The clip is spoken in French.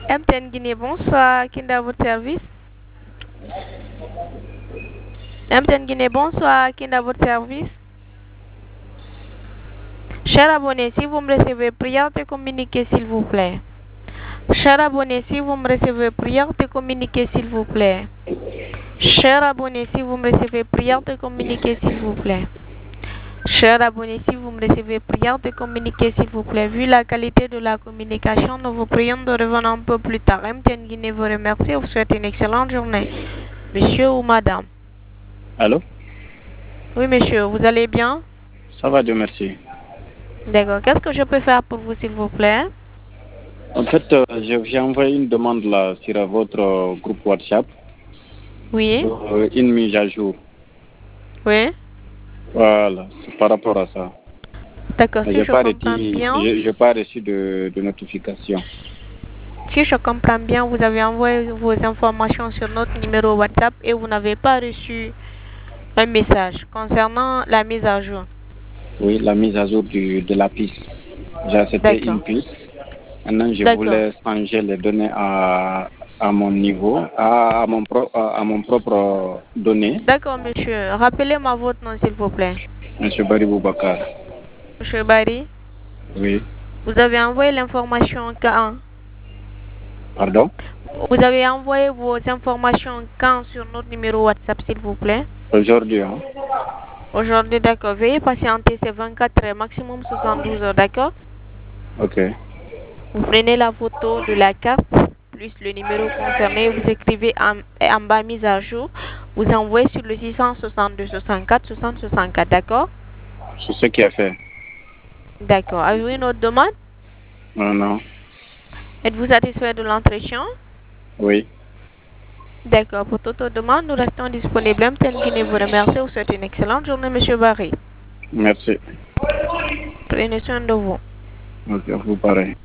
MTN Guinée, bonsoir. Kinda, votre service. MTN Guinée, bonsoir. Kinda, votre service. Cher abonné, si vous me recevez, prière de communiquer, s'il vous plaît. Cher abonné, si vous me recevez, prière de communiquer, s'il vous plaît. Cher abonné, si vous me recevez, prière de communiquer, s'il vous plaît. Cher abonné, si vous me recevez, prière de communiquer, s'il vous plaît. Vu la qualité de la communication, nous vous prions de revenir un peu plus tard. MTN Guinée vous remercie et vous souhaite une excellente journée. Monsieur ou madame? Allô? Oui, monsieur, vous allez bien? Ça va, Dieu merci. D'accord. Qu'est-ce que je peux faire pour vous, s'il vous plaît? En fait, j'ai envoyé une demande là sur votre groupe WhatsApp Oui. pour une mise à jour. Oui. Voilà, c'est par rapport à ça. D'accord. Mais Si je comprends bien, j'ai pas reçu de notification. si je comprends bien, vous avez envoyé vos informations sur notre numéro WhatsApp et vous n'avez pas reçu un message concernant la mise à jour. Oui, la mise à jour de la piste. J'ai accepté une D'accord. piste. Maintenant, je D'accord. voulais changer les données à mon niveau, à mon propre données. D'accord, monsieur. Rappelez-moi votre nom, s'il vous plaît. Monsieur Barry Boubacar. Monsieur Barry, Oui. vous avez envoyé l'information quand? Pardon? Vous avez envoyé vos informations quand sur notre numéro WhatsApp, s'il vous plaît? Aujourd'hui, hein? Aujourd'hui, d'accord. Veuillez patienter ces 24 heures, maximum 72 heures, d'accord? Ok. Vous prenez la photo de la carte, plus le numéro concerné, vous écrivez en bas mise à jour, vous envoyez sur le 662 64 60 64, d'accord? C'est ce qui a fait. D'accord. Avez-vous une autre demande? Non, non. Êtes-vous satisfait de l'entretien? Oui. D'accord. Pour toute autre demande, nous restons disponibles. MTN Guinée vous remercie. Vous souhaite une excellente journée, monsieur Barry. Merci. Prenez soin de vous. Ok, vous pareil.